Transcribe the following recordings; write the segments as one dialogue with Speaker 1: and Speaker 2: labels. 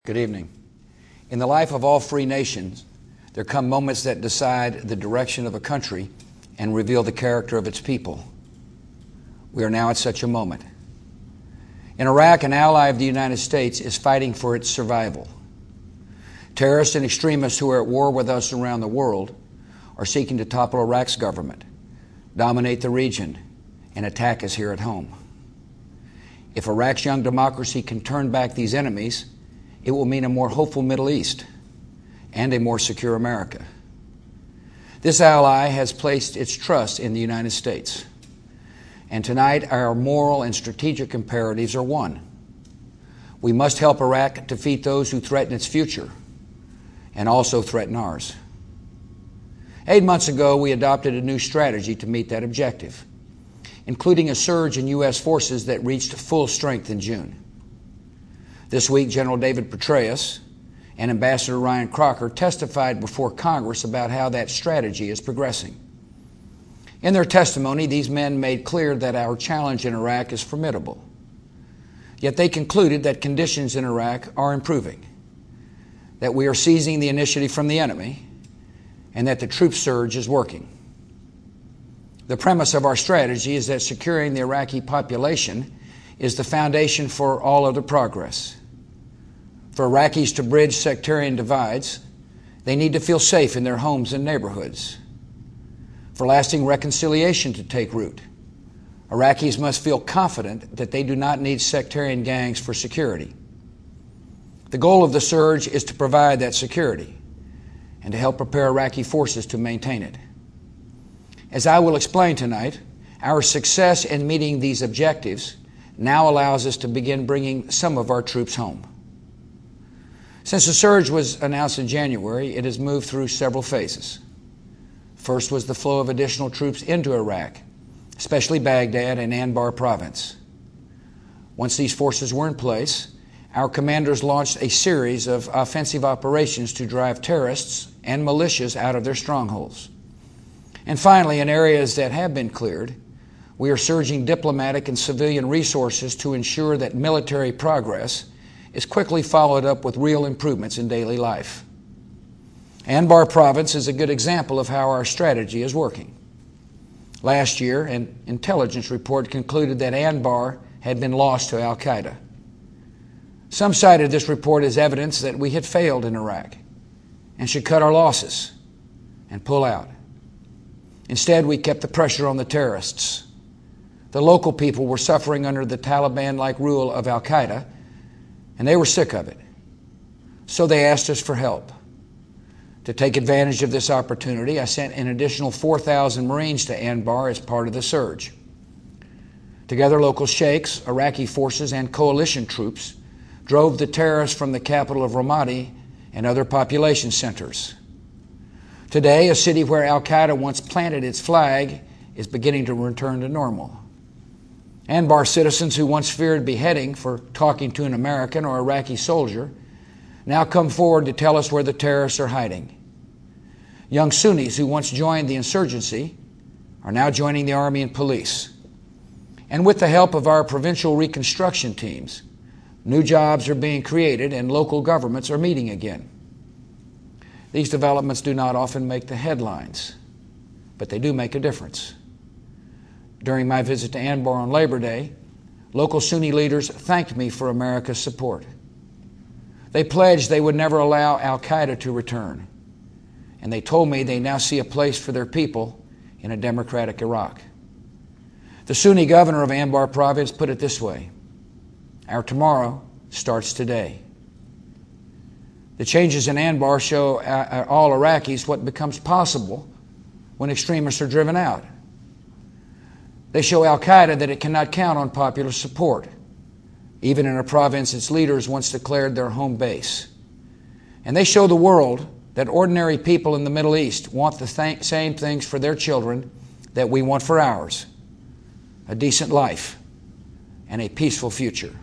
Speaker 1: Good evening. In the life of all free nations, there come moments that decide the direction of a country and reveal the character of its people. We are now at such a moment. In Iraq, an ally of the United States is fighting for its survival. Terrorists and extremists who are at war with us around the world are seeking to topple Iraq's government, dominate the region, and attack us here at home. If Iraq's young democracy can turn back these enemies, it will mean a more hopeful Middle East and a more secure America. This ally has placed its trust in the United States. And tonight, our moral and strategic imperatives are one. We must help Iraq defeat those who threaten its future and also threaten ours. 8 months ago, we adopted a new strategy to meet that objective, including a surge in U.S. forces that reached full strength in June. This week, General David Petraeus and Ambassador Ryan Crocker testified before Congress about how that strategy is progressing. In their testimony, these men made clear that our challenge in Iraq is formidable. Yet they concluded that conditions in Iraq are improving, that we are seizing the initiative from the enemy, and that the troop surge is working. The premise of our strategy is that securing the Iraqi population is the foundation for all other progress. For Iraqis to bridge sectarian divides, they need to feel safe in their homes and neighborhoods. For lasting reconciliation to take root, Iraqis must feel confident that they do not need sectarian gangs for security. The goal of the surge is to provide that security and to help prepare Iraqi forces to maintain it. As I will explain tonight, our success in meeting these objectives now allows us to begin bringing some of our troops home. Since the surge was announced in January, it has moved through several phases. First was the flow of additional troops into Iraq, especially Baghdad and Anbar province. Once these forces were in place, our commanders launched a series of offensive operations to drive terrorists and militias out of their strongholds. And finally, in areas that have been cleared, we are surging diplomatic and civilian resources to ensure that military progress is quickly followed up with real improvements in daily life. Anbar province is a good example of how our strategy is working. Last year, an intelligence report concluded that Anbar had been lost to al-Qaeda. Some cited this report as evidence that we had failed in Iraq and should cut our losses and pull out. Instead, we kept the pressure on the terrorists. The local people were suffering under the Taliban-like rule of al-Qaeda, and they were sick of it. So they asked us for help. To take advantage of this opportunity, I sent an additional 4,000 Marines to Anbar as part of the surge. Together, local sheikhs, Iraqi forces, and coalition troops drove the terrorists from the capital of Ramadi and other population centers. Today, a city where al-Qaeda once planted its flag is beginning to return to normal. Anbar citizens who once feared beheading for talking to an American or Iraqi soldier now come forward to tell us where the terrorists are hiding. Young Sunnis who once joined the insurgency are now joining the army and police. And with the help of our provincial reconstruction teams, new jobs are being created and local governments are meeting again. These developments do not often make the headlines, but they do make a difference. During my visit to Anbar on Labor Day, local Sunni leaders thanked me for America's support. They pledged they would never allow al-Qaeda to return, and they told me they now see a place for their people in a democratic Iraq. The Sunni governor of Anbar province put it this way: our tomorrow starts today. The changes in Anbar show all Iraqis what becomes possible when extremists are driven out. They show al-Qaeda that it cannot count on popular support, even in a province its leaders once declared their home base. And they show the world that ordinary people in the Middle East want the same things for their children that we want for ours: a decent life and a peaceful future.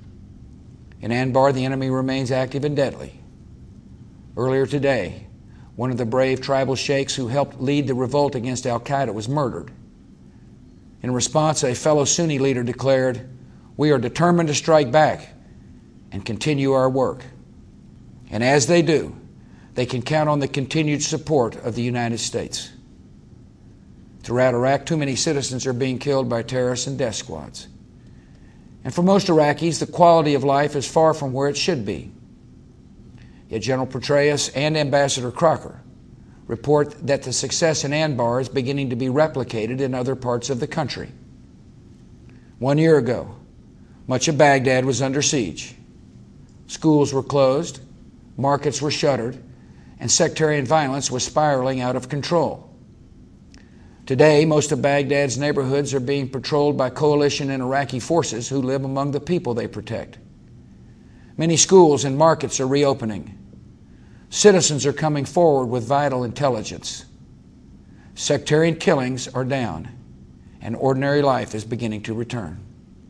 Speaker 1: In Anbar, the enemy remains active and deadly. Earlier today, one of the brave tribal sheikhs who helped lead the revolt against al-Qaeda was murdered. In response, a fellow Sunni leader declared, "We are determined to strike back and continue our work." And as they do, they can count on the continued support of the United States. Throughout Iraq, too many citizens are being killed by terrorists and death squads. And for most Iraqis, the quality of life is far from where it should be. Yet General Petraeus and Ambassador Crocker report that the success in Anbar is beginning to be replicated in other parts of the country. 1 year ago, much of Baghdad was under siege. Schools were closed, markets were shuttered, and sectarian violence was spiraling out of control. Today, most of Baghdad's neighborhoods are being patrolled by coalition and Iraqi forces who live among the people they protect. Many schools and markets are reopening. Citizens are coming forward with vital intelligence. Sectarian killings are down, and ordinary life is beginning to return.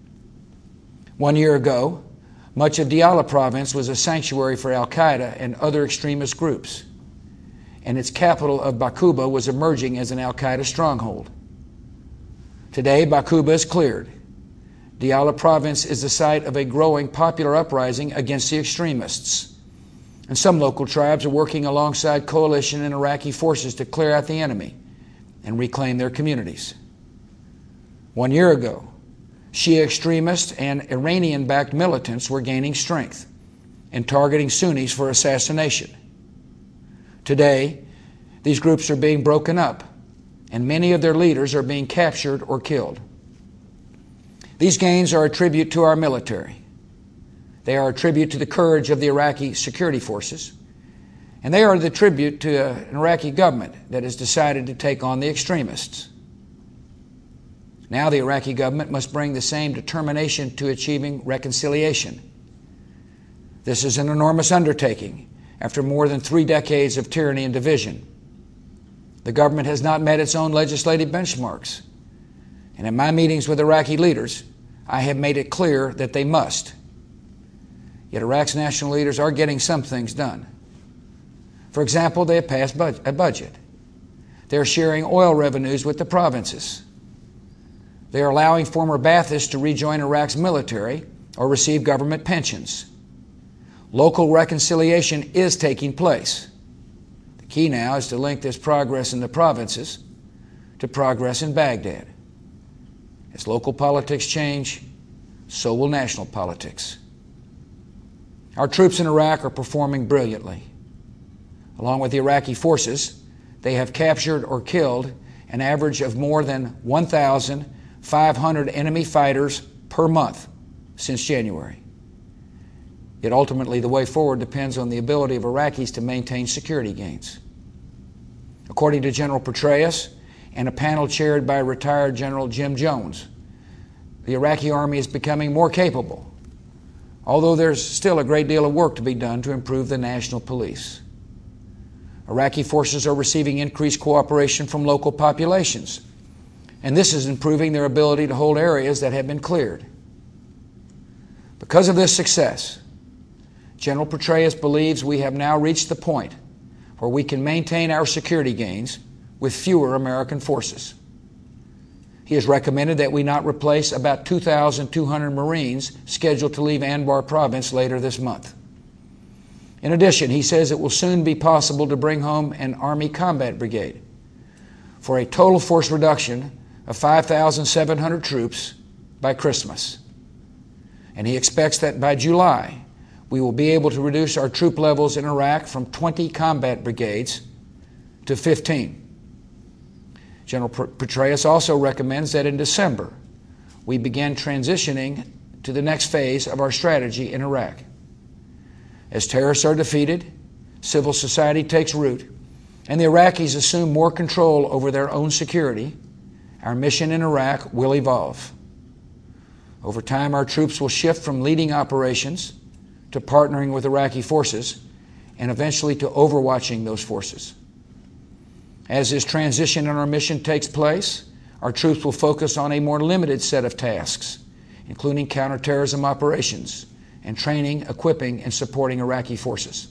Speaker 1: 1 year ago, much of Diyala province was a sanctuary for Al-Qaeda and other extremist groups, and its capital of Baquba was emerging as an Al-Qaeda stronghold. Today, Baquba is cleared. Diyala province is the site of a growing popular uprising against the extremists, and some local tribes are working alongside coalition and Iraqi forces to clear out the enemy and reclaim their communities. 1 year ago, Shia extremists and Iranian-backed militants were gaining strength and targeting Sunnis for assassination. Today, these groups are being broken up, and many of their leaders are being captured or killed. These gains are a tribute to our military. They are a tribute to the courage of the Iraqi security forces, and they are the tribute to an Iraqi government that has decided to take on the extremists. Now the Iraqi government must bring the same determination to achieving reconciliation. This is an enormous undertaking after more than 3 decades of tyranny and division. The government has not met its own legislative benchmarks, and in my meetings with Iraqi leaders, I have made it clear that they must. Yet Iraq's national leaders are getting some things done. For example, they have passed a budget. They are sharing oil revenues with the provinces. They are allowing former Baathists to rejoin Iraq's military or receive government pensions. Local reconciliation is taking place. The key now is to link this progress in the provinces to progress in Baghdad. As local politics change, so will national politics. Our troops in Iraq are performing brilliantly. Along with the Iraqi forces, they have captured or killed an average of more than 1,500 enemy fighters per month since January. Yet ultimately, the way forward depends on the ability of Iraqis to maintain security gains. According to General Petraeus and a panel chaired by retired General Jim Jones, the Iraqi army is becoming more capable, although there's still a great deal of work to be done to improve the national police. Iraqi forces are receiving increased cooperation from local populations, and this is improving their ability to hold areas that have been cleared. Because of this success, General Petraeus believes we have now reached the point where we can maintain our security gains with fewer American forces. He has recommended that we not replace about 2,200 Marines scheduled to leave Anbar province later this month. In addition, he says it will soon be possible to bring home an Army Combat Brigade for a total force reduction of 5,700 troops by Christmas. And he expects that by July, we will be able to reduce our troop levels in Iraq from 20 combat brigades to 15. General Petraeus also recommends that in December, we begin transitioning to the next phase of our strategy in Iraq. As terrorists are defeated, civil society takes root, and the Iraqis assume more control over their own security, our mission in Iraq will evolve. Over time, our troops will shift from leading operations to partnering with Iraqi forces, and eventually to overwatching those forces. As this transition in our mission takes place, our troops will focus on a more limited set of tasks, including counterterrorism operations and training, equipping, and supporting Iraqi forces.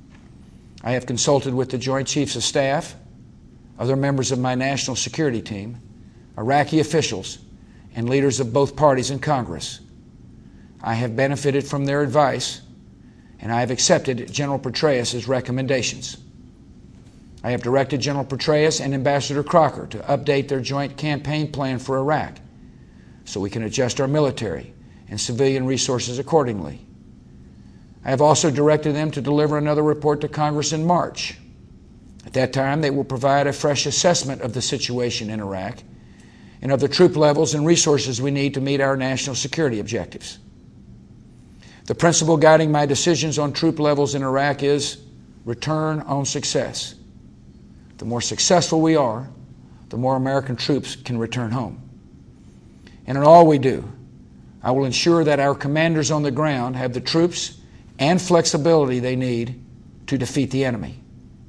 Speaker 1: I have consulted with the Joint Chiefs of Staff, other members of my national security team, Iraqi officials, and leaders of both parties in Congress. I have benefited from their advice, and I have accepted General Petraeus' recommendations. I have directed General Petraeus and Ambassador Crocker to update their joint campaign plan for Iraq so we can adjust our military and civilian resources accordingly. I have also directed them to deliver another report to Congress in March. At that time, they will provide a fresh assessment of the situation in Iraq and of the troop levels and resources we need to meet our national security objectives. The principle guiding my decisions on troop levels in Iraq is return on success. The more successful we are, the more American troops can return home. And in all we do, I will ensure that our commanders on the ground have the troops and flexibility they need to defeat the enemy.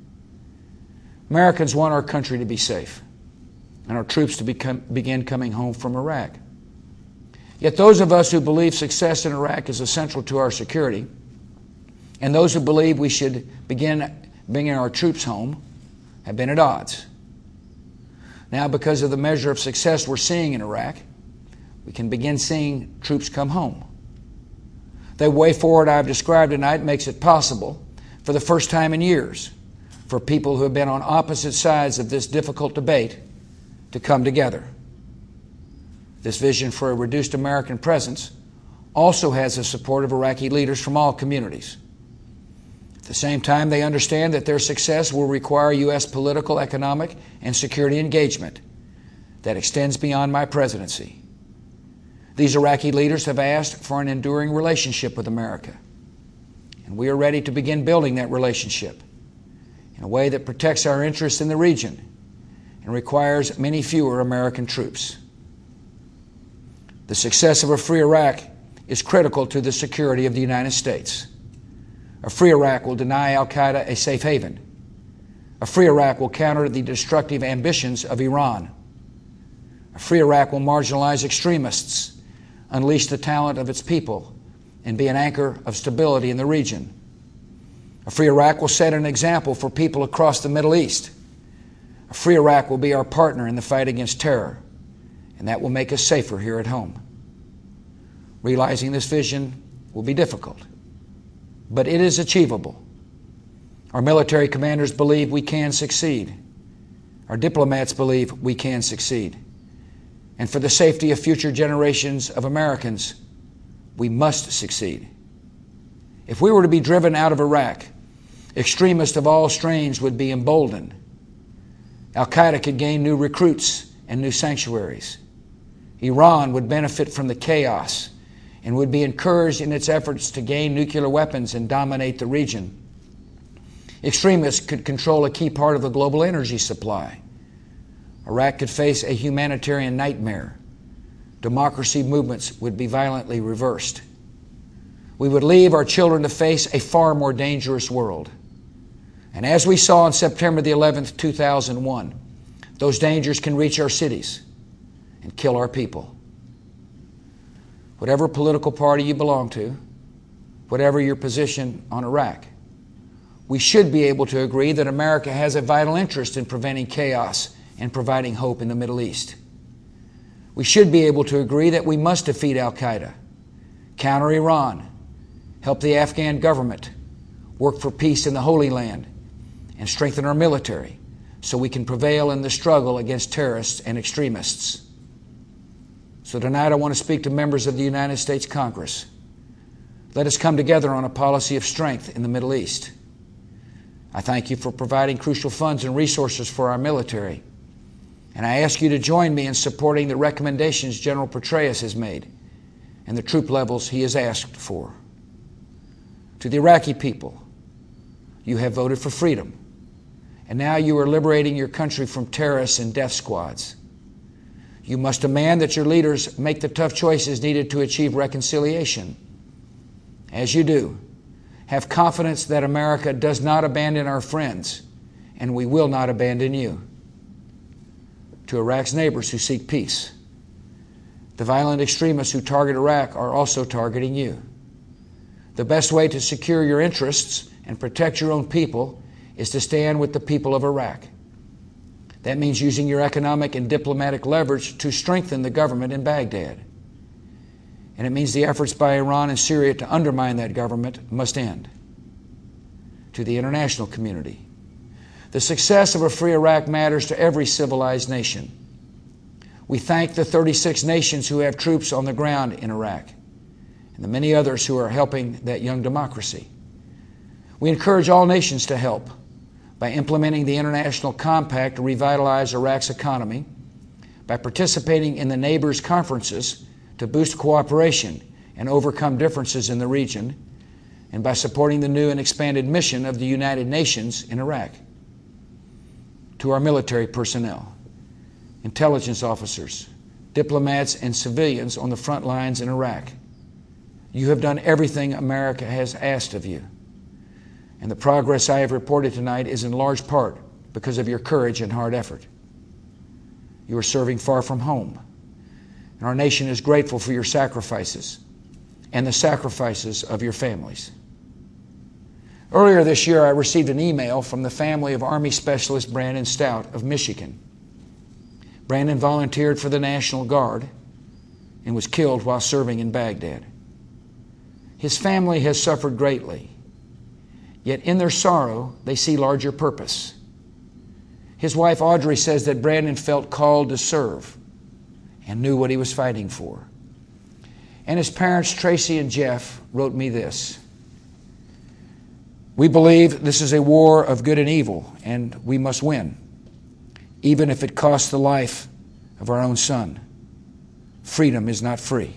Speaker 1: Americans want our country to be safe and our troops to begin coming home from Iraq. Yet those of us who believe success in Iraq is essential to our security, and those who believe we should begin bringing our troops home, have been at odds. Now, because of the measure of success we're seeing in Iraq, we can begin seeing troops come home. The way forward I've described tonight makes it possible, for the first time in years, for people who have been on opposite sides of this difficult debate to come together. This vision for a reduced American presence also has the support of Iraqi leaders from all communities. At the same time, they understand that their success will require U.S. political, economic, and security engagement that extends beyond my presidency. These Iraqi leaders have asked for an enduring relationship with America, and we are ready to begin building that relationship in a way that protects our interests in the region and requires many fewer American troops. The success of a free Iraq is critical to the security of the United States. A free Iraq will deny al-Qaeda a safe haven. A free Iraq will counter the destructive ambitions of Iran. A free Iraq will marginalize extremists, unleash the talent of its people, and be an anchor of stability in the region. A free Iraq will set an example for people across the Middle East. A free Iraq will be our partner in the fight against terror, and that will make us safer here at home. Realizing this vision will be difficult, but it is achievable. Our military commanders believe we can succeed. Our diplomats believe we can succeed. And for the safety of future generations of Americans, we must succeed. If we were to be driven out of Iraq, extremists of all strains would be emboldened. Al-Qaeda could gain new recruits and new sanctuaries. Iran would benefit from the chaos and would be encouraged in its efforts to gain nuclear weapons and dominate the region. Extremists could control a key part of the global energy supply. Iraq could face a humanitarian nightmare. Democracy movements would be violently reversed. We would leave our children to face a far more dangerous world. And as we saw on September the 11th, 2001, those dangers can reach our cities and kill our people. Whatever political party you belong to, whatever your position on Iraq, we should be able to agree that America has a vital interest in preventing chaos and providing hope in the Middle East. We should be able to agree that we must defeat al-Qaeda, counter Iran, help the Afghan government, work for peace in the Holy Land, and strengthen our military so we can prevail in the struggle against terrorists and extremists. So tonight I want to speak to members of the United States Congress. Let us come together on a policy of strength in the Middle East. I thank you for providing crucial funds and resources for our military. And I ask you to join me in supporting the recommendations General Petraeus has made and the troop levels he has asked for. To the Iraqi people, you have voted for freedom, and now you are liberating your country from terrorists and death squads. You must demand that your leaders make the tough choices needed to achieve reconciliation. As you do, have confidence that America does not abandon our friends, and we will not abandon you. To Iraq's neighbors who seek peace, the violent extremists who target Iraq are also targeting you. The best way to secure your interests and protect your own people is to stand with the people of Iraq. That means using your economic and diplomatic leverage to strengthen the government in Baghdad. And it means the efforts by Iran and Syria to undermine that government must end. to the international community. The success of a free Iraq matters to every civilized nation. We thank the 36 nations who have troops on the ground in Iraq and the many others who are helping that young democracy. We encourage all nations to help by implementing the International Compact to revitalize Iraq's economy, by participating in the Neighbors Conferences to boost cooperation and overcome differences in the region, and by supporting the new and expanded mission of the United Nations in Iraq. To our military personnel, intelligence officers, diplomats, and civilians on the front lines in Iraq, you have done everything America has asked of you. And the progress I have reported tonight is in large part because of your courage and hard effort. You are serving far from home, and our nation is grateful for your sacrifices and the sacrifices of your families. Earlier this year, I received an email from the family of Army Specialist Brandon Stout of Michigan. Brandon volunteered for the National Guard and was killed while serving in Baghdad. His family has suffered greatly, yet in their sorrow, they see larger purpose. His wife Audrey says that Brandon felt called to serve and knew what he was fighting for. And his parents, Tracy and Jeff, wrote me this: "We believe this is a war of good and evil, and we must win, even if it costs the life of our own son. Freedom is not free."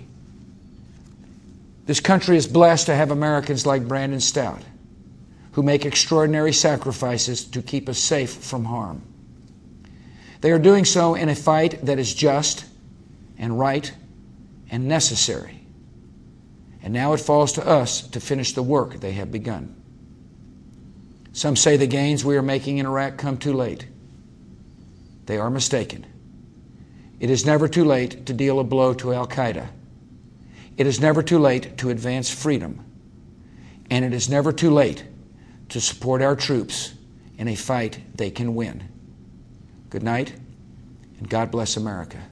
Speaker 1: This country is blessed to have Americans like Brandon Stout, who make extraordinary sacrifices to keep us safe from harm. They are doing so in a fight that is just and right and necessary. And now it falls to us to finish the work they have begun. Some say the gains we are making in Iraq come too late. They are mistaken. It is never too late to deal a blow to Al-Qaeda. It is never too late to advance freedom. And it is never too late to support our troops in a fight they can win. Good night, and God bless America.